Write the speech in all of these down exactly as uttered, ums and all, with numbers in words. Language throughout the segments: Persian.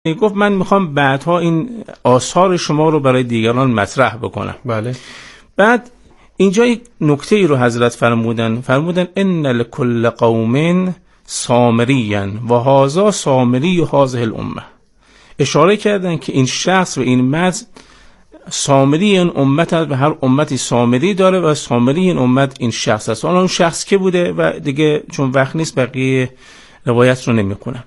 گفت من میخوام بعدها این آثار شما رو برای دیگران مطرح بکنم. بله. بعد اینجا یک نکته ای رو حضرت فرمودن فرمودن ان لکل قوم سامریا و هذا سامری هذه الامه. اشاره کردن که این شخص و این مز سامری این امت هست و هر امتی سامری داره و سامری این امت این شخص هست. حالا اون شخص که بوده و دیگه چون وقت نیست بقیه روایت رو نمیکنم.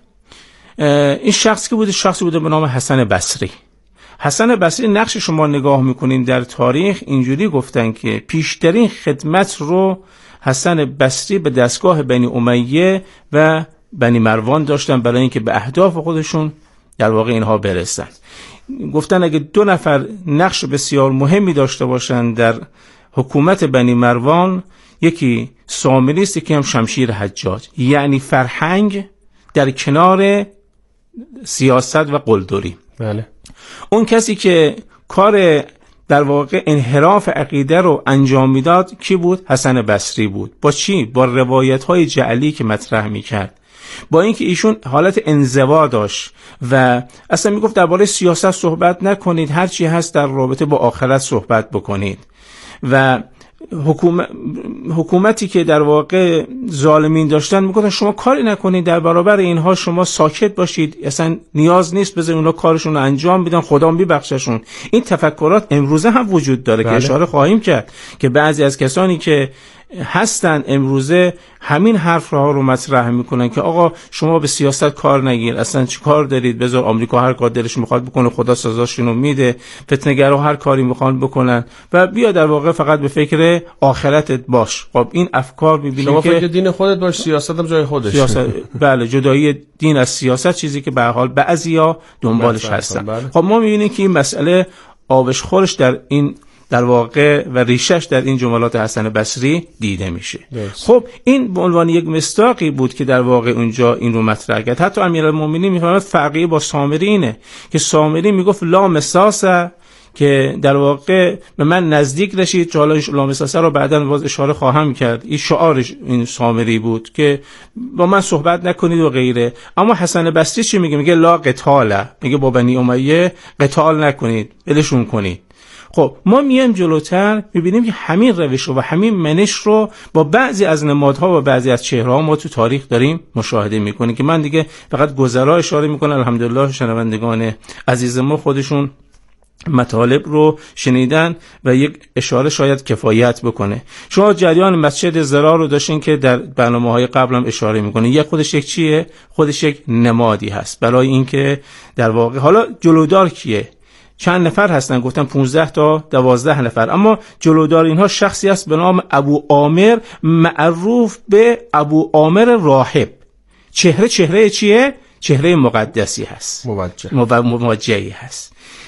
این شخص که بوده شخصی بوده به نام حسن بصری. حسن بصری نقش شما نگاه میکنین در تاریخ اینجوری گفتن که پیشترین خدمت رو حسن بصری به دستگاه بنی امیه و بنی مروان داشتن برای اینکه به اهداف خودشون در واقع اینها برسن. گفتن اگه دو نفر نقش بسیار مهمی داشته باشن در حکومت بنی مروان، یکی سامری است، یکی هم شمشیر حجاج، یعنی فرهنگ در کنار سیاست و قلدری. بله. اون کسی که کار در واقع انحراف عقیده رو انجام میداد کی بود؟ حسن بصری بود. با چی؟ با روایت های جعلی که مطرح میکرد، با اینکه ایشون حالت انزوا داشت و اصلا میگفت درباره سیاست صحبت نکنید، هر چی هست در رابطه با آخرت صحبت بکنید. و حکومت حکومتی که در واقع ظالمین داشتن میگفتن شما کاری نکنید، در برابر اینها شما ساکت باشید، اصلا نیاز نیست بذارید اونا کارشون رو انجام بدن، خدا میبخششون. این تفکرات امروزه هم وجود داره. بله. که اشاره خواهیم کرد که بعضی از کسانی که هستن امروزه همین حرف ها رو مطرح میکنن که آقا شما به سیاست کار نگیر، اصلا چی کار دارید، بذار آمریکا هر کار دلش میخواد بکنه، خدا سزاشونو میده، فتنه‌گرا هر کاری میخوان بکنن و بیا در واقع فقط به فکر آخرتت باش. خب این افکار میبینیم شما که فکر دین خودت باش، سیاست هم جای خودش. سیاست بله، جدایی دین از سیاست چیزی که به هر حال بعضیا دنبالش هستن. بله. خب ما میبینیم که این مسئله آبش خورش در این در واقع و ریشش در این جملات حسن بصری دیده میشه. yes. خب این به عنوان یک مصداقی بود که در واقع اونجا این رو مطرح کرد. حتی امیرالمومنین میفهمد فرقی با سامری اینه که سامری میگفت لا مساسه، که در واقع به من نزدیک رسید. حالا لا مساسه رو بعداً باز اشاره خواهم کرد، این شعارش این سامری بود که با من صحبت نکنید و غیره. اما حسن بصری چی میگه؟ میگه لا قتاله، میگه با بنی امیه قتال نکنید، ولشون کنید. خب ما میایم جلوتر میبینیم که همین روش رو و همین منش رو با بعضی از نمادها و بعضی از چهره‌ها ما تو تاریخ داریم مشاهده میکنیم که من دیگه فقط گذرا اشاره میکنم. الحمدلله شنوندگان عزیز ما خودشون مطالب رو شنیدن و یک اشاره شاید کفایت بکنه. شما جریان مسجد ضرار رو داشتین که در برنامه‌های قبل هم اشاره میکنه. یک خودش یک چیه؟ خودش یک نمادی هست برای اینکه در واقع حالا جلودار کیه؟ چند نفر هستن؟ گفتن پانزده تا دوازده نفر. اما جلودار اینها شخصی است به نام ابو عامر، معروف به ابو عامر راهب. چهره چهره چیه؟ چهره مقدسی هست، موجه موجهی هست.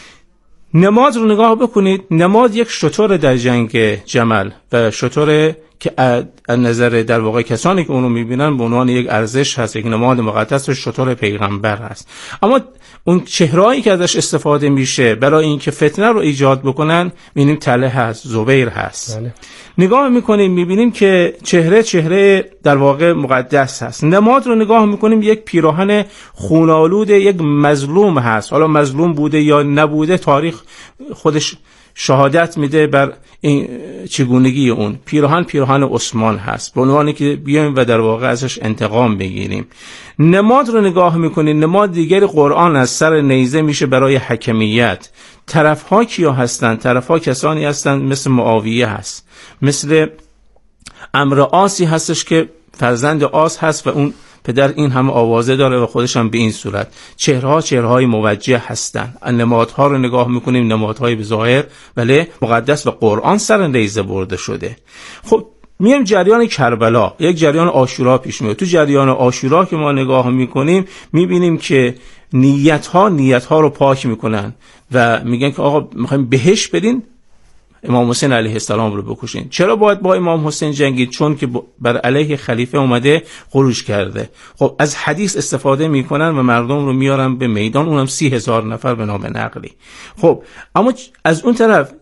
نماد رو نگاه بکنید. نماد یک شتر در جنگ جمل و شتر که از نظر در واقع کسانی که اونو میبینن به عنوان یک ارزش هست، یک نماد مقدس و شتر پیغمبر هست. اما اون چهرهایی که ازش استفاده میشه برای اینکه فتنه رو ایجاد بکنن، میبینیم تله هست، زبیر هست. بله. نگاه میکنیم میبینیم که چهره چهره در واقع مقدس هست. نماد رو نگاه میکنیم یک پیراهن خونالود یک مظلوم هست. حالا مظلوم بوده یا نبوده تاریخ خودش شهادت میده بر این چگونگی اون. پیراهن پیراهن عثمان هست به عنوانی که بیایم و در واقع ازش انتقام بگیریم. نماد رو نگاه میکنین، نماد دیگری قرآن از سر نیزه میشه برای حکمیت. طرفها کیا هستن؟ طرفها کسانی هستن مثل معاویه هست، مثل عمرو عاصی هستش که فرزند عاص هست و اون پدر این همه آوازه داره و خودش هم به این صورت. چهرها چهرهای موجه هستن. نمادها رو نگاه میکنیم، نمادهای به ظاهر ولی مقدس و قرآن سر نیزه برده شده. خب میام جریان کربلا، یک جریان عاشورا پیش میاد. تو جریان عاشورا که ما نگاه میکنیم میبینیم که نیتها نیتها رو پاک میکنن و میگن که آقا میخوایم بهش بدین امام حسین علیه السلام رو بکشین. چرا باید با امام حسین جنگید؟ چون که بر علیه خلیفه اومده خروج کرده. خب از حدیث استفاده میکنن و مردم رو میارن به میدان، اونم سی هزار نفر به نام نقلی. خب اما از اون طرف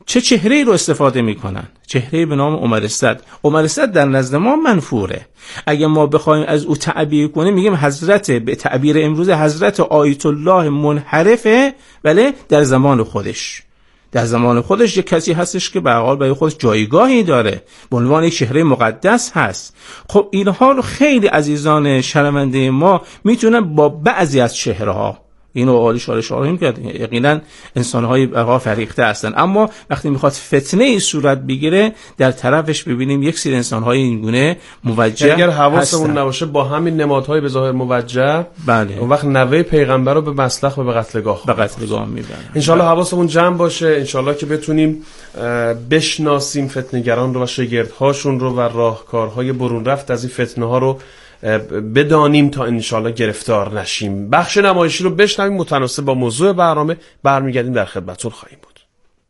چه چهره‌ای رو استفاده میکنن؟ چهره‌ای به نام عمر اسد. عمر اسد در نزد ما منفوره. اگه ما بخوایم از او تعبیر کنیم میگیم حضرت، به تعبیر امروز حضرت آیت الله منحرفه، ولی در زمان خودش در زمان خودش یک کسی هستش که به هر حال برای خودش جایگاهی داره، به عنوان یک چهره مقدس هست. خب اینها رو خیلی عزیزان شنونده ما میتونن با بعضی از چهره‌ها، اینو عالی شاره شاره کرد، یقینا انسان‌های بقا فریخته هستن، اما وقتی میخواد فتنه ای صورت بگیره در طرفش ببینیم یک سری انسان‌های اینگونه موجه. اگر حواسمون نباشه با همین نمادهای به ظاهر موجه، بله، اون وقت نوه پیغمبر رو به مسلخ و به قتلگاه به قتلگاه میبرن. ان شاء الله حواسمون جمع باشه، ان شاء الله که بتونیم بشناسیم فتنه‌گران رو و شاگردهاشون رو و راهکارهای برون رفت از این فتنه‌ها رو بدانیم تا انشالله گرفتار نشیم. بخش نمایشی رو بشنویم متناسب با موضوع برنامه، برمیگردیم در خدمتتون خواهیم بود.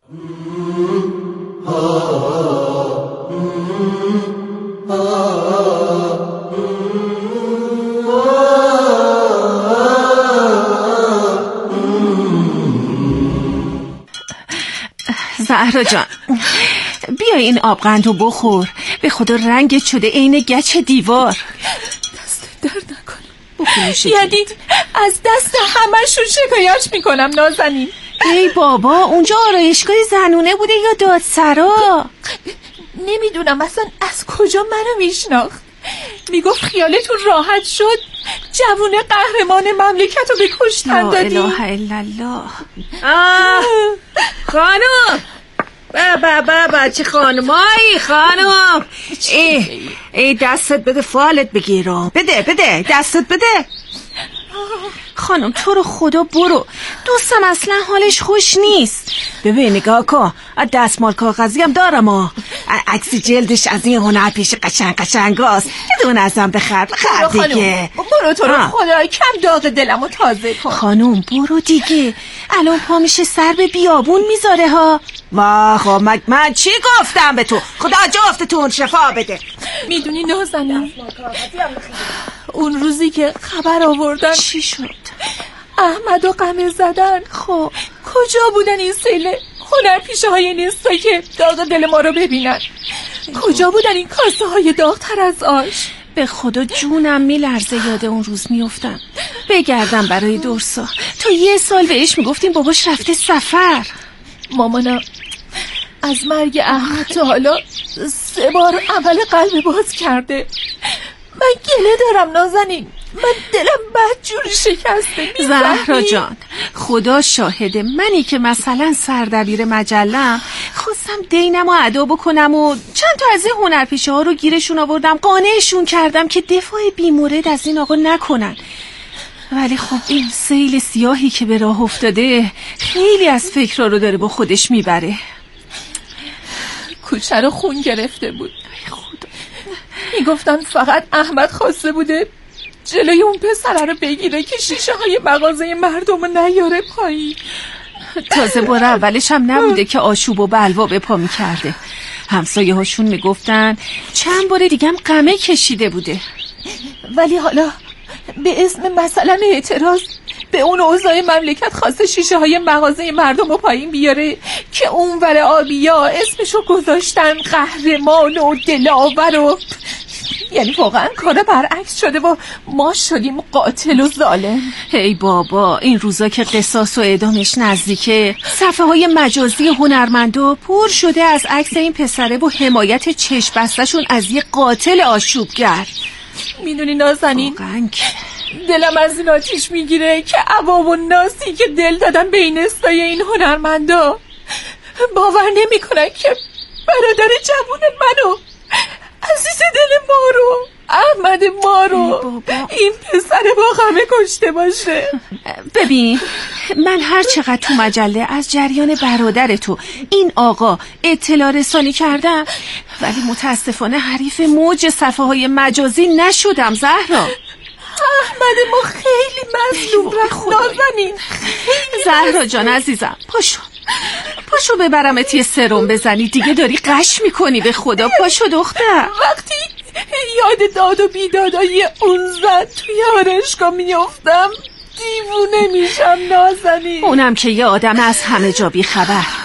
زهرا جان، بیا این آبقندو بخور، به خدا رنگت شده عین گچ دیوار. دست درد نکنه. یعنی از دست همشون شکایت میکنم نازنین؟ ای بابا، اونجا آرایشگاه زنونه بوده یا دادسرا؟ نمیدونم اصلا از کجا منو میشناخت. میگفت خیالتون راحت شد جوونه قهرمان مملکت رو به کشتن دادی. لا اله الا الله. آه خانم، بابا بابا چه خانمایی خانم. ای ای دستت بده فالت بگیرم. بده بده دستت بده. خانم تو رو خدا برو، دوستم اصلا حالش خوش نیست. ببین نگاه کن، دستمال کاغذی هم دارم ها، عکس جلدش از این هنرپیشه قشنگ قشنگاست. یه دونه ازم بخر بخر دیگه. برو تو رو خدا، کم داغ دلمو تازه کن. خانم برو دیگه، الان پا میشه سر به بیابون میذاره ها. واه خب من, من چی گفتم به تو؟ خدا جفتتون شفا بده. میدونی نازنین، اون روزی که خبر آوردن چی شد؟ احمد و قمه زدن، خب کجا بودن این سیل هنرپیشه های نیستا که داغ دل ما رو ببینن؟ کجا بودن این کاسه های داغتر از آش؟ به خدا جونم میلرزه یاد اون روز میافتم. بگردم برای درسا، تا یه سال بهش میگفتیم باباش رفته سفر. مامانم از مرگ احمد تا حالا سه بار عمل قلب باز کرده. من گله دارم نازنین، من دلم بدجوری شکسته. زهرا جان خدا شاهده، منی که مثلا سردبیر مجلم خواستم دینم و ادا بکنم و چند تا از این هنرپیشه ها رو گیرشون آوردم، قانعشون کردم که دفاع بیمورد از این آقا نکنن، ولی خب این سیل سیاهی که به راه افتاده خیلی از فکرها رو داره با خودش میبره. کوچه رو خون گرفته بود. میگفتن فقط احمد خواسته بوده جلوی اون پسره رو بگیره که شیشه های مغازه مردم رو نیاره پایین. تازه بار اولش هم نبوده که آشوب و بلوا به پا میکرده. همسایه هاشون میگفتن چند بار دیگه هم قمه کشیده بوده. ولی حالا به اسم مثلا اعتراض به اون اوضاع مملکت خواسته شیشه های مغازه مردم رو پایین بیاره که اونور آبیا اسمشو گذاشتن قهرمان و دلاور و یعنی واقعا کار برعکس شده و ما شدیم قاتل و ظالم. هی بابا، این روزا که قصاص و اعدامش نزدیکه، صفحه های مجازی هنرمندا پر شده از عکس این پسره و حمایت چشم بستشون از یه قاتل آشوبگر. میدونی نازنین، دلم از این آتیش میگیره که عوام و ناسی که دل دادن به این استای این هنرمندا باور نمیکنن که برادر جوون منو، عزیز دل ما رو، احمد ما رو این پسر با غمه کشته باشه. ببین من هر چقدر تو مجله از جریان برادر تو این آقا اطلاع رسانی کردم، ولی متاسفانه حریف موج صفحه های مجازی نشدم زهرا. احمد ما خیلی مظلوم رفت نازنین. زهرا جان عزیزم پاشو پاشو ببرمت یه سرم بزنی، دیگه داری قش میکنی به خدا. پاشو دختر. وقتی یاد داد و بیدادای اون زن توی آرایشگاه میافتم دیوونه میشم نازنین. اونم که یه آدم از همه جا بی خبر،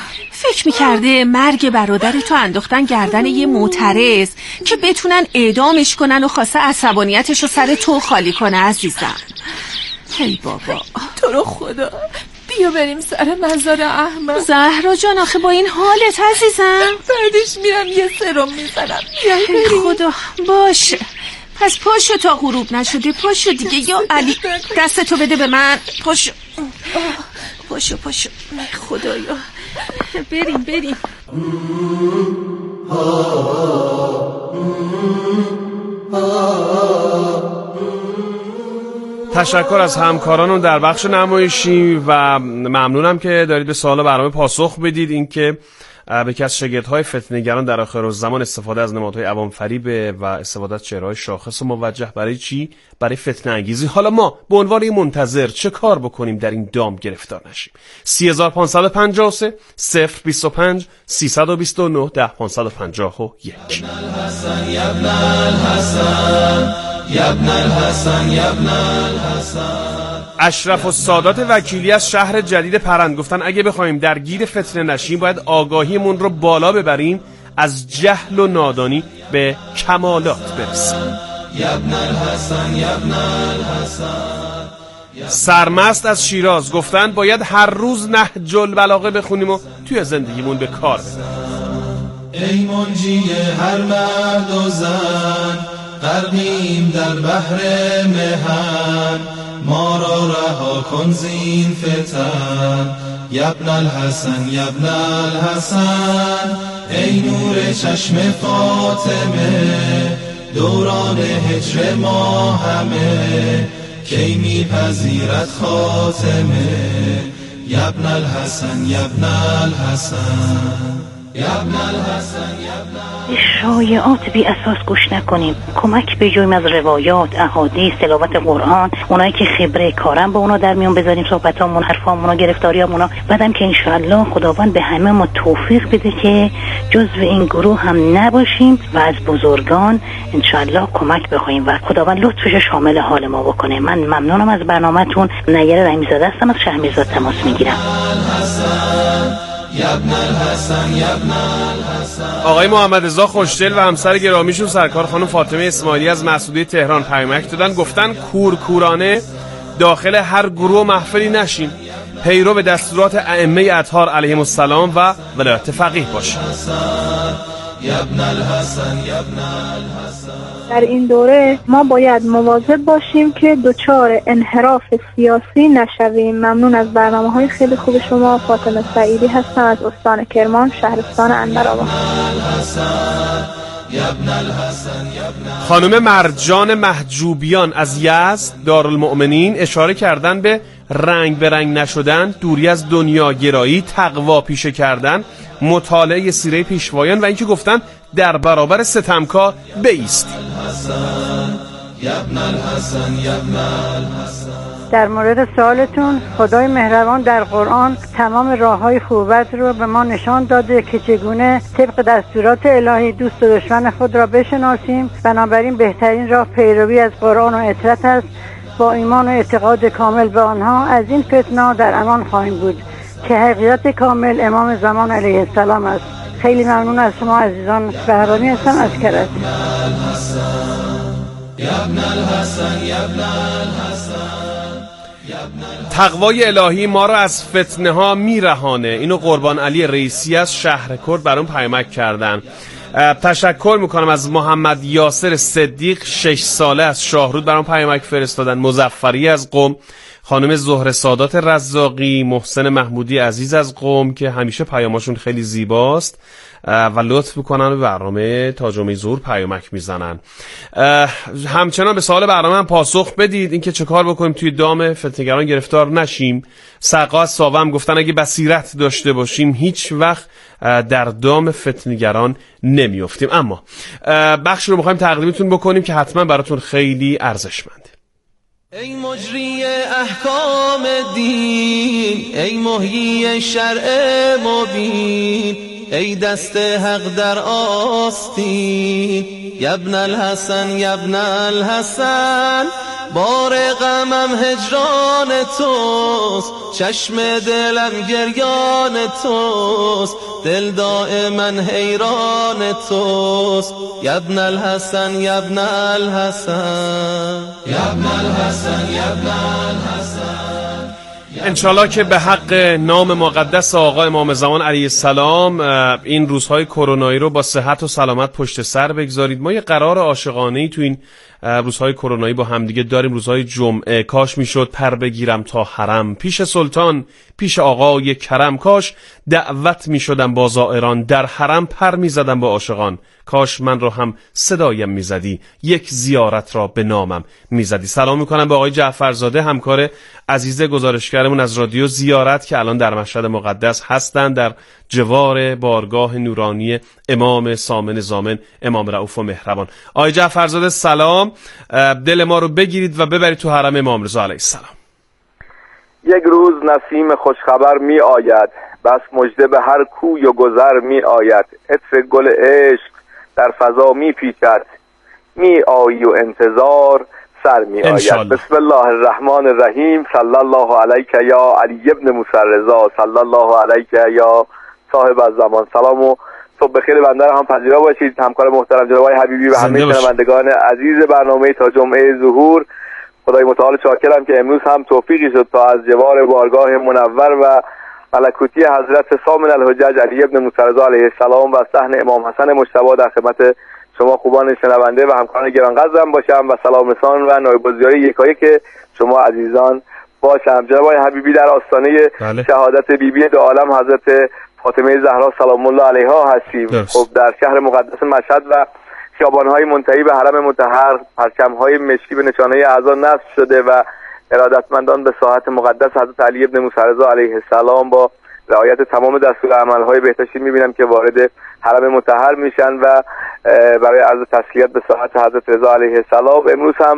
فکر میکرده مرگ برادر تو انداختن گردن یه معترض که بتونن اعدامش کنن و خواسته عصبانیتش رو سر تو خالی کنه عزیزم. هی بابا تو رو خدا بیا بریم سر مزار احمد. زهرا جان آخه با این حالت عزیزم بعدش میرم یه سرم میزنم. بیا بریم. خدا باشه پس پاشو تا غروب نشده، پاشو دیگه. یا علی دستتو بده به من. پاشو پاشو پاشو خدایا بریم بریم. تشکر از همکارانم در بخش نمایشی و ممنونم که دارید به سوال برنامه پاسخ بدید. این که به کس شگردهای فتنه‌گران در آخر الزمان استفاده از نمادهای عوام فریب و استفاده از چهره‌های شاخص و موجه برای چی؟ برای فتنه انگیزی. حالا ما به عنوان یک منتظر چه کار بکنیم در این دام گرفتار نشیم؟ سه هزار و پانصد و پنجاه و سه صفر بیست و پنج سیصد و بیست و نه ده پانصد و پنجاه و یک. اشرف السادات وکیلی از شهر جدید پرند گفتن اگه بخوایم درگیر فتنه نشیم باید آگاهیمون رو بالا ببریم، از جهل و نادانی به کمالات برسیم. سرمست از شیراز گفتن باید هر روز نهج البلاغه بخونیم و توی زندگیمون به کار ببریم. ای منجی هر مرد و زن، غرقیم در بحر مهن، ما را رها کن زین فتن. یبن الحسن یبن الحسن، ای نور چشم فاطمه، دوران هجر ما همه، کی میپذیرد خاتمه. یبن الحسن یبن الحسن یبن الحسن یبن. شایعات بی اساس گوش نکنیم، کمک بجویم از روایات، احادیث، تلاوت قرآن. اونایی که خبره کارن با اونا در میون بذاریم، صحبتامون، حرفامون، گرفتاریامون. بعدم که انشالله خداوند به همه ما توفیق بده که جزو این گروه هم نباشیم و از بزرگان انشالله کمک بخوایم و خداوند لطفش شامل حال ما بکنه. من ممنونم از برنامه‌تون. نیر رحیمی‌زاده هستم از شهرمیزاد تماس میگیرم. آقای محمد رضا خوشدل و همسر گرامیشون سرکار خانم فاطمه اسماعیلی از مسعودی تهران پیامک دادن، گفتن کورکورانه داخل هر گروه محفلی نشیم، پیرو به دستورات ائمه اطهار علیهم السلام و ولایت فقیه باشیم. در این دوره ما باید مواظب باشیم که دچار انحراف سیاسی نشویم. ممنون از برنامه‌های خیلی خوب شما. فاطمه سعیدی هستم از استان کرمان، شهرستان اندرآباد. خانم مرجان محجوبیان از یزد دارالمؤمنین اشاره کردن به رنگ به رنگ نشدن، دوری از دنیا گرایی، تقوا پیشه کردن، مطالعه سیره پیشوایان و اینکه گفتن در برابر ستمکار بایستیم. در مورد سوالتون، خدای مهربان در قرآن تمام راه‌های خوبت رو به ما نشان داده که چگونه طبق دستورات الهی دوست و دشمن خود را بشناسیم. بنابراین بهترین راه پیروی از قرآن و اطاعت است. با ایمان و اعتقاد کامل به آنها از این فتنه در امان خواهیم بود که حقیقت کامل امام زمان علیه السلام است. خیلی ممنون از شما عزیزان. بهرانی هستم از کرج. تقوای الهی ما را از فتنه ها میرهانه. اینو قربان علی رئیسی از شهر کرد برام پیامک کردن. تشکر میکنم از محمد یاسر صدیق شش ساله از شاهرود برام پیامک فرستادن. مظفری از قم، خانم زهره سادات رزاقی، محسن محمودی عزیز از قم که همیشه پیاماشون خیلی زیباست و لطف میکنن و برنامه تا جمعه ظهر پیامک میزنن. همچنان به سوال برنامه هم پاسخ بدید، اینکه چه کار بکنیم توی دام فتنه‌گران گرفتار نشیم. سقا از ساوه هم گفتن اگه بصیرت داشته باشیم هیچ وقت در دام فتنه‌گران نمیافتیم. اما بخش رو میخوایم تقدیمتون بکنیم که حتما براتون خیلی ارزشمنده. ای مجری احکام دین، ای محیی شرع مبین، ای دست حق در آستین. یبن الحسن یبن الحسن بار غمم هجران توست، چشم دلم گریان توست، دل دائما حیران توست. یبن الحسن یبن الحسن یبن الحسن یبن الحسن. انشالله که به حق نام مقدس آقا امام زمان علیه السلام این روزهای کرونایی رو با صحت و سلامت پشت سر بگذارید. ما یه قرار عاشقانه‌ای تو این روزهای کرونایی با همدیگه داریم. روزهای جمعه کاش میشد پر بگیرم تا حرم، پیش سلطان پیش آقای کرم. کاش دعوت میشدم با زائران، در حرم پر میزدم با عاشقان. کاش من رو هم صدایم میزدی، یک زیارت را به نامم میزدی. سلام میکنم به آقای جعفرزاده، همکار عزیز گزارشگرمون از رادیو زیارت که الان در مشهد مقدس هستند، در جوار بارگاه نورانی امام سامن زامن، امام رؤوف و مهربان. آقای جعفرزاده سلام، دل ما رو بگیرید و ببرید تو حرم امام رضا علیه السلام. یک روز نسیم خوشخبر می آید، بس مژده به هر کوی و گذر می آید. عطر گل عشق در فضا می پیچد، می آیی و انتظار سر می آید. بسم الله الرحمن الرحیم. صلی الله علیک یا علی ابن موسی رضا، صلی الله علیک یا صاحب الزمان. سلام و صبح بخیر بنده را هم پذیرا باشید. همکار محترم جناب آقای حبیبی و همه شنوندگان عزیز برنامه تا جمعه ظهور، خدای متعال شاکرم که امروز هم توفیقی شد تا از جوار بارگاه منور و ملکوتی حضرت سامن الحجج علی ابن موسی رضا علیه السلام و صحن امام حسن مجتبی در خدمت شما خوبان شنونده و همکاران گرانقدرم باشم و سلام رسان و نایب الزیاره یکایی که شما عزیزان باشم. جناب آقای حبیبی در آستانه بله. شهادت بیبی بی دو عالم حضرت فاطمه زهرا سلام الله علیها هستیم. خب در شهر مقدس مشهد و خیابان‌های منتهی به حرم مطهر پرچم‌های مشکی به نشانه اعضا نصب شده و ارادتمندان به ساحت مقدس حضرت علی ابن موسی رضا علیه السلام با رعایت تمام دستورالعمل‌های بهداشتی می‌بینم که وارد حرم مطهر میشن و برای عرض تسلیت به ساحت حضرت رضا علیه السلام. امروز هم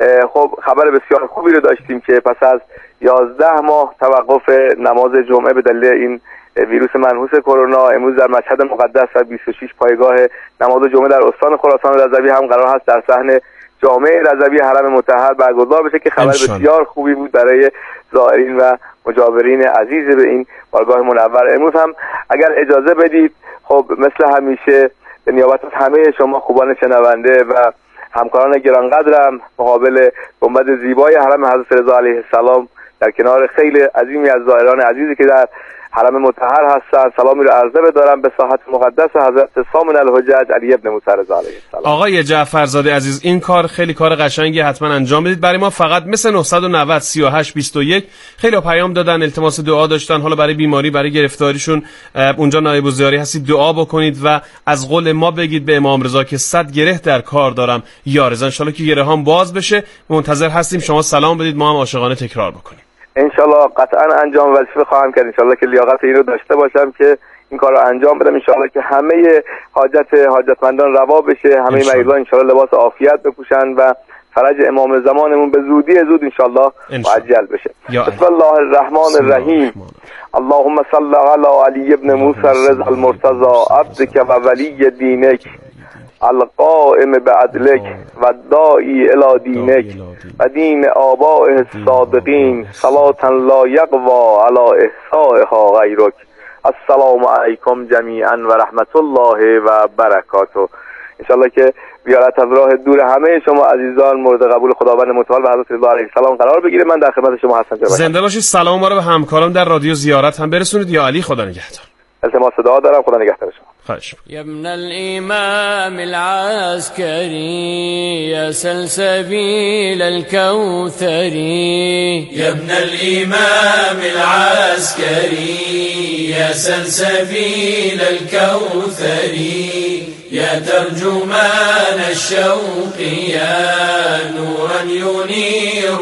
خب خبر بسیار خوبی رو داشتیم که پس از یازده ماه توقف نماز جمعه به دلیل این ویروس منحوس کرونا، امروز در مشهد مقدس و بیست و شش پایگاه نماز جمعه در استان خراسان رضوی هم قرار هست در صحن جامع رضوی حرم مطهر برگزار بشه که خبر بسیار خوبی بود برای زائرین و مجاورین عزیز به این بارگاه منور. امروز هم اگر اجازه بدید خب مثل همیشه به نیابت از همه شما خوبان شنونده و همکاران گرانقدرم مقابل گنبد زیبای حرم حضرت رضا علیه السلام در کنار خیلی عظیمی از زائران عزیزی که در حرم مطهر هستن سلامی رو عرضه بدارم به ساحت مقدس حضرت سامن الحجج علی ابن موسی رضا علیه السلام. آقای جعفرزاده عزیز، این کار خیلی کار قشنگی، حتما انجام بدید برای ما. فقط مثل نه نه صفر سه هشت بیست و یک خیلی پیام دادن، التماس دعا داشتن، حالا برای بیماری برای گرفتاریشون اونجا نایب الزیاری هستید دعا بکنید و از قول ما بگید به امام رضا که صد گره در کار دارم یا رضا. ان شاءالله که گره هام باز بشه. منتظر هستیم شما سلام بدید، ما هم عاشقانه تکرار بکنیم. انشالله قطعا انجام وظیفه خواهم کرد. انشالله که لیاقت این رو داشته باشم که این کار رو انجام بدم. انشالله که همه حاجت حاجتمندان روا بشه، همه مریضان انشالله لباس عافیت بپوشن و فرج امام زمانمون به زودی زود انشالله معجل بشه. بسم الله الرحمن الرحیم. اللهم صل علی علی ابن موسی رضا المرتضی عبدک و ولی دینک القائم بعدلک و داعی الی دینک و دین آبائه الصادقین صلاة لا یقوی علی احصائها غیرک. السلام علیکم جمیعا و رحمت الله و برکاته. انشالله که بیارت از راه دور همه شما عزیزان مورد قبول خداوند متعال و حضرت رضا علیه السلام قرار بگیره. من در خدمت شما هستم. زنده باشید. سلام ما رو به همکاران در رادیو زیارت هم برسونید. یا علی خدا نگهدار. التماس دعا دارم، خدا نگهدار شما. خواهش. يا ابن الإمام العسكري يا سلسبيل الكوثري، يا ابن الإمام العسكري يا سلسبيل الكوثري، يا ترجمان الشوق يا نورا ينير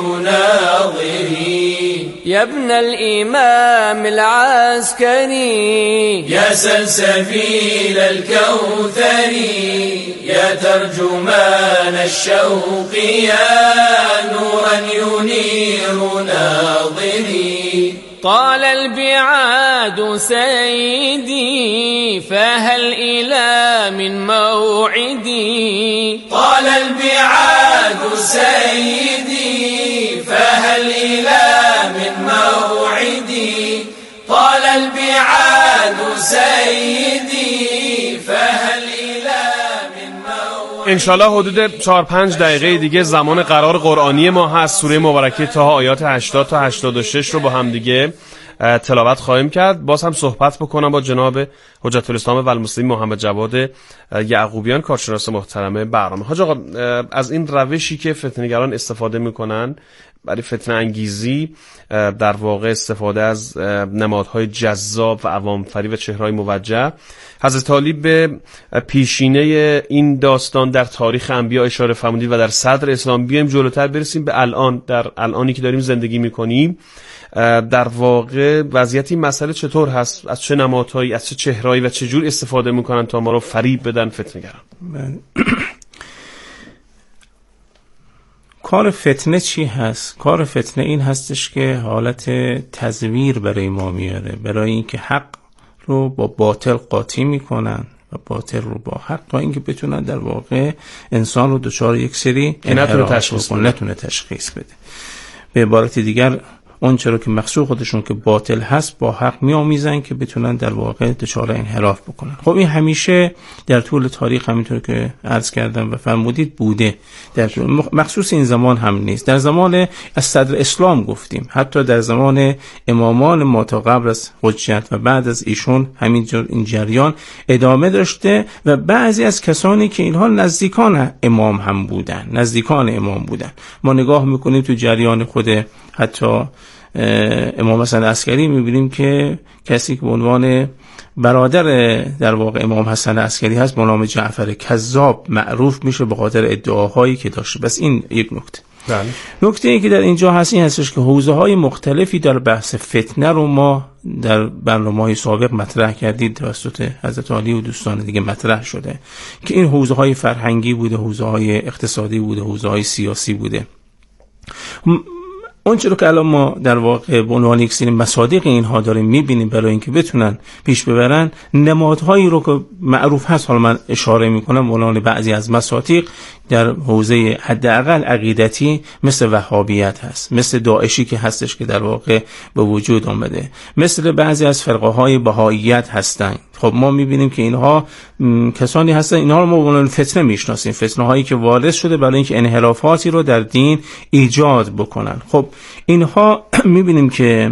ناظري، يا ابن الإمام العسكري يا سلسبيل الكوثري، يا ترجمان الشوق يا نورا ينير ناظري، طال البعاد سيدي فهل إلى من موعدي طال البعاد سيدي فهل إلى من موعدي طال البعاد سيدي فهل إلى من موعدي. انشالله حدود چهار پنج دقیقه دیگه زمان قرار قرآنی ما هست. سوره مبارکه طه آیات هشتاد تا هشتاد و شش رو با هم دیگه تلاوت خواهیم کرد. باز هم صحبت بکنم با جناب حجت الاسلام و المسلمین محمد جواد یعقوبیان، کارشناس محترم برنامه. حاج آقا، از این روشی که فتنه‌گران استفاده میکنن برای فتنه انگیزی، در واقع استفاده از نمادهای جذاب و عوام‌فریب و چهره‌های موجه، حضرت علی به پیشینه این داستان در تاریخ انبیا اشاره فرمودید و در صدر اسلام. بیایم جلوتر برسیم به الان، در الانی که داریم زندگی میکنیم. در واقع وضعیت این مسئله چطور هست؟ از چه نمادهایی، از چه چهرهایی و چه جور استفاده میکنن تا ما رو فریب بدن فتنه‌گران؟ من... کار فتنه چی هست؟ کار فتنه این هستش که حالت تزویر برای ما میاره، برای اینکه حق رو با باطل قاطی میکنن و باطل رو با حق، تا اینکه بتونن در واقع انسان رو دچار یک سری نتونه تشخیص بده. نتونه تشخیص بده. به عبارت دیگر اون چرا که مقصود خودشون که باطل هست با حق میآمیزن که بتونن در واقع دچار انحراف بکنن. خب این همیشه در طول تاریخ همینطور که عرض کردم و فرمودید بوده، در مخصوص این زمان هم نیست. در زمان از صدر اسلام گفتیم، حتی در زمان امامان ما تا قبل از حجت و بعد از ایشون همینجور این جریان ادامه داشته و بعضی از کسانی که اینها نزدیکان امام هم بودن، نزدیکان امام بودن. ما نگاه میکنیم تو جریان خود حتی امام حسن عسکری، میبینیم که کسی که به عنوان برادر در واقع امام حسن عسکری هست به نام جعفر کذاب معروف میشه به خاطر ادعاهایی که داشته. بس این یک نکته. بله. نکته ای که در اینجا هست این هستش که حوزه های مختلفی در بحث فتنه رو ما در برنامه‌های سابق مطرح کردید، توسط حضرت علی و دوستان دیگه مطرح شده که این حوزه های فرهنگی بوده، حوزه های اقتصادی بوده، حوزه های سیاسی بوده. اون چرا که الان ما در واقع به عنوان یک سری مصادیق اینها داریم میبینیم برای اینکه بتونن پیش ببرن، نمادهایی رو که معروف هست، حالا من اشاره میکنم به عنوان بعضی از مصادیق در حوزه حداقل عقیدتی، مثل وهابیت هست، مثل داعشی که هستش که در واقع به وجود آمده، مثل بعضی از فرقه های بهائیت هستن. خب ما میبینیم که اینها کسانی هستن، اینها رو ما به عنوان فتنه میشناسیم، فتنه هایی که وارد شده برای اینکه انحرافاتی رو در دین ایجاد بکنن. خب اینها میبینیم که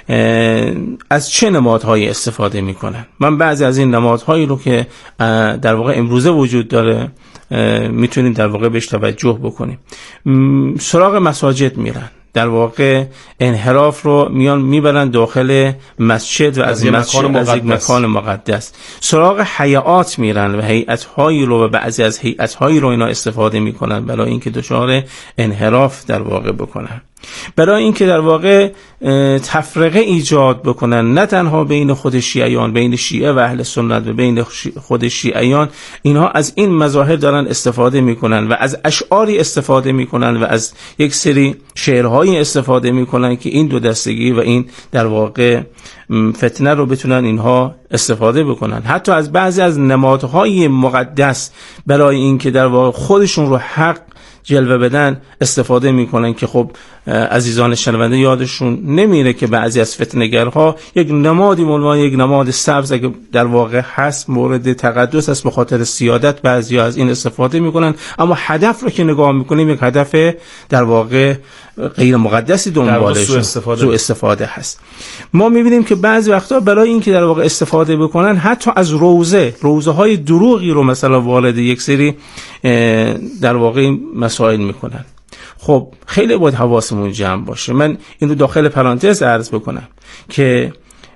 از چه نمادهایی استفاده میکنن. من بعضی از این نمادهایی رو که در واقع امروزه وجود داره میتونیم در واقع بهش توجه بکنیم. سراغ مساجد میرن، در واقع انحراف رو میان میبرن داخل مسجد و از, از مسجد از یک مکان مقدس. سراغ حیات میرن و هیئت‌هایی رو و بعضی از هیئت‌هایی رو اینا استفاده میکنن برای اینکه دچار انحراف در واقع بکنن، برای اینکه در واقع تفرقه ایجاد بکنن، نه تنها بین خود شیعیان، بین شیعه و اهل سنت و بین خود شیعیان. اینها از این مظاهر دارن استفاده میکنن و از اشعاری استفاده میکنن و از یک سری شعرهایی استفاده میکنن که این دو دستگی و این در واقع فتنه رو بتونن اینها استفاده بکنن. حتی از بعضی از نمادهای مقدس برای اینکه در واقع خودشون رو حق جلوه بدن استفاده میکنن که خب عزیزان شنونده یادشون نمیره که بعضی از فتنه‌گرها یک نمادی مولوان یک نماد سبز اگه در واقع هست مورد تقدس است، به خاطر سیادت بعضی از این استفاده میکنن، اما هدف رو که نگاه میکنیم یک هدف در واقع غیر مقدسی دنبالش سوء استفاده. سوء استفاده هست. ما میبینیم که بعضی وقتا برای اینکه در واقع استفاده بکنن حتی از روزه روزه های دروغی رو مثلا وارد یک سری در واقع مسائل میکنن. خب خیلی باید حواسمون جمع باشه. من این رو داخل پرانتز عرض بکنم که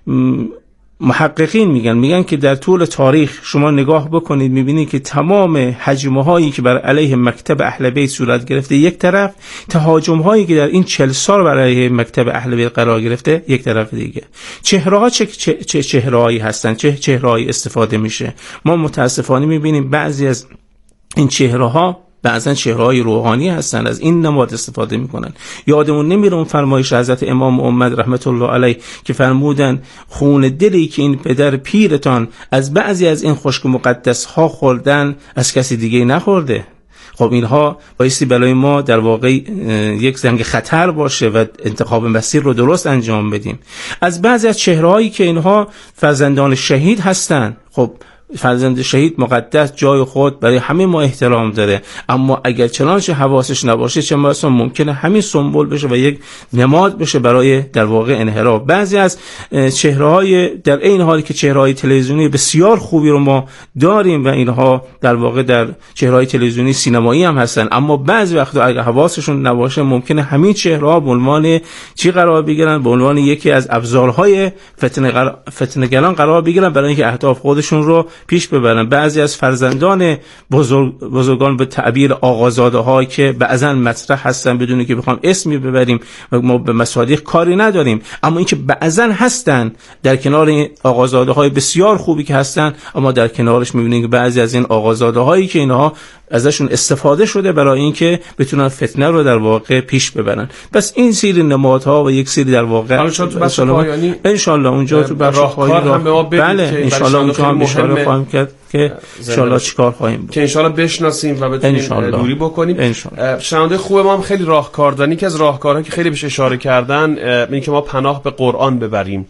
محققین میگن میگن که در طول تاریخ شما نگاه بکنید میبینید که تمام هجمه هایی که بر علیه مکتب اهل بیت صورت گرفته یک طرف، تهاجم هایی که در این چهل سال بر علیه مکتب اهل بیت قرار گرفته یک طرف دیگه. چهره ها چه چه, چه چهره هایی هستن، چه چهره هایی استفاده میشه. ما متاسفانه میبینیم بعضی از این چهره ها بعضا چهره‌های روحانی هستن، از این نماد استفاده میکنن. یادمون نمیره اون فرمایش حضرت امام محمد رحمت الله علیه که فرمودن خون دلی که این پدر پیرتان از بعضی از این خشک مقدس ها خوردن از کسی دیگه نخورده. خب اینها بایستی برای ما در واقع یک زنگ خطر باشه و انتخاب مسیر رو درست انجام بدیم. از بعضی از چهرهایی که اینها فرزندان شهید هستن، خب فرزند شهید مقدس جای خود برای همه ما احترام داره، اما اگر چنانچه حواسش نباشه چه مثلا ممکنه همین سمبل بشه و یک نماد بشه برای در واقع انحراف. بعضی از چهره‌های در این حالی که چهره‌های تلویزیونی بسیار خوبی رو ما داریم و اینها در واقع در چهره‌های تلویزیونی سینمایی هم هستن، اما بعضی وقتا اگر حواسشون نباشه ممکنه همین چهره‌ها به عنوان چی قرار بگیرن؟ به عنوان یکی از ابزارهای فتنه‌گران قرار بگیرن برای اینکه اهداف خودشون رو پیش ببرن. بعضی از فرزندان بزرگ بزرگان به تعبیر آقازاده ها که بعضا مطرح هستن بدون که بخوام اسمی ببریم و ما به مصادیق کاری نداریم، اما اینکه بعضا هستن در کنار این آقازاده های بسیار خوبی که هستن، اما در کنارش میبینیم که بعضی از این آقازاده هایی که اینها ازشون استفاده شده برای اینکه بتونن فتنه رو در واقع پیش ببرن. پس این سری نمادها و یک سری در واقع حالا چون تو بخش پایانی ان شاء الله اونجا تو بخش پایانی هم به ما بدید، بله ان شاء الله اونجا هم اشاره خواهیم کرد که ان شاء الله چیکار خواهیم بود، که ان شاء الله بشناسیم و بتونیم دوری بکنیم. شنونده خوب ما هم خیلی راهکاردانی که از راهکارهایی که خیلی بهش اشاره کردن این که ما پناه به قرآن ببریم.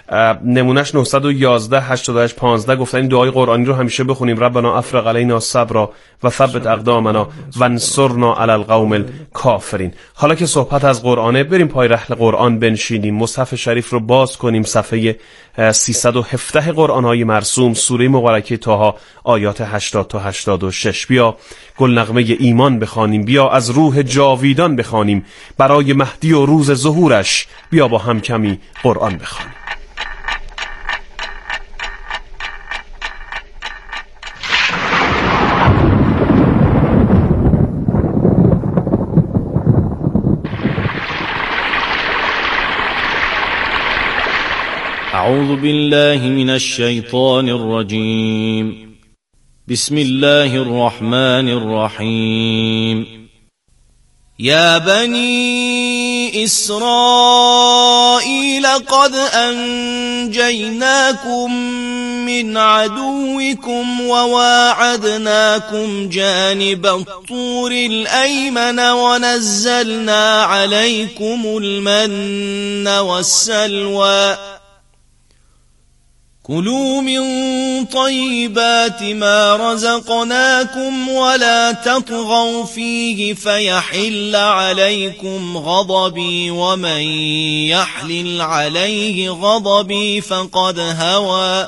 نمونش نه یک یک هشتاد و هشت پانزده گفتن این دعای قرآنی رو همیشه بخونیم: ربنا افرغ علینا صبرا و ثبت اقدامنا وانصرنا علی القوم الکافرین. حالا که صحبت از قرآنه، بریم پای رحل قرآن بنشینیم، مصحف شریف رو باز کنیم، صفحه سیصد و هفده قرآن‌های مرسوم، سوره مبارکه طه آیات هشتاد تا هشتاد و شش. بیا گلنغمه ایمان بخوانیم، بیا از روح جاویدان بخوانیم، برای مهدی و روز ظهورش بیا با هم کمی قرآن بخوانیم. أعوذ بالله من الشيطان الرجيم. بسم الله الرحمن الرحيم. يا بني إسرائيل قد أنجيناكم من عدوكم وواعدناكم جانب الطور الأيمن ونزلنا عليكم المن والسلوى كلوا من طيبات ما رزقناكم ولا تطغوا فيه فيحل عليكم غضبي ومن يحلل عليه غضبي فقد هوى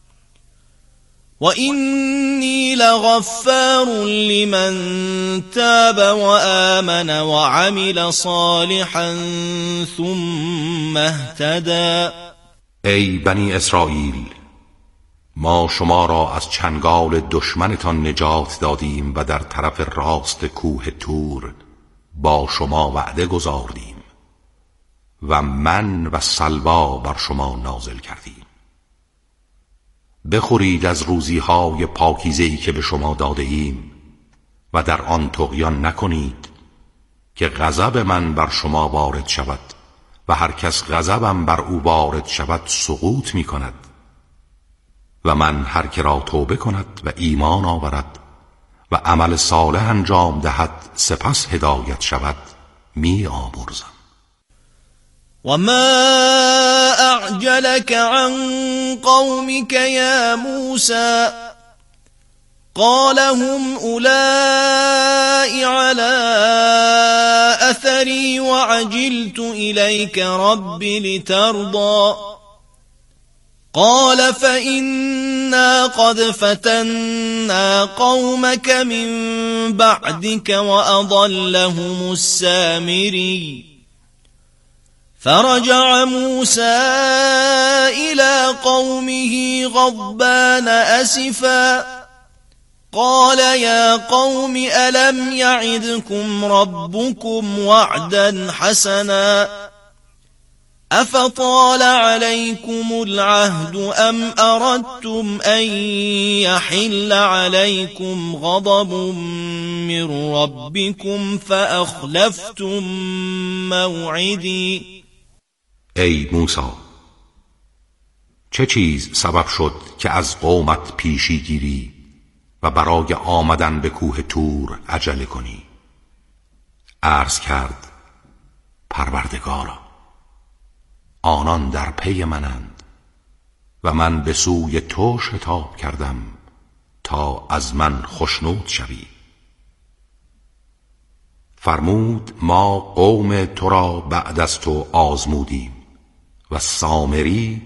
وإني لغفار لمن تاب وآمن وعمل صالحا ثم اهتدى. ای بنی اسرائیل، ما شما را از چنگال دشمنتان نجات دادیم و در طرف راست کوه تور با شما وعده گذاردیم و من و سلوا بر شما نازل کردیم. بخورید از روزیهای پاکیزه‌ای که به شما داده ایم و در آن طغیان نکنید که غضب من بر شما وارد شود و هر کس غضبم بر او وارد شود سقوط می کند و من هر که را توبه کند و ایمان آورد و عمل صالح انجام دهد سپس هدایت شود می آمرزم. وما أعجلك عن قومك يا موسى قال هم أولئك على أثري وعجلت إليك رب لترضى قال فإنا قد فتنا قومك من بعدك وأضلهم السامري فرجع موسى إلى قومه غضبان أسفا قال يا قوم ألم يعدكم ربكم وعدا حسنا أفطال عليكم العهد أم أردتم أن يحل عليكم غضب من ربكم فأخلفتم موعدي. ای موسی، چه چیز سبب شد که از قومت پیشی گیری و برای آمدن به کوه طور عجله کنی؟ عرض کرد: پروردگارا، آنان در پی منند و من به سوی تو شتاب کردم تا از من خوشنود شوی. فرمود: ما قوم تو را بعد از تو آزمودیم و سامری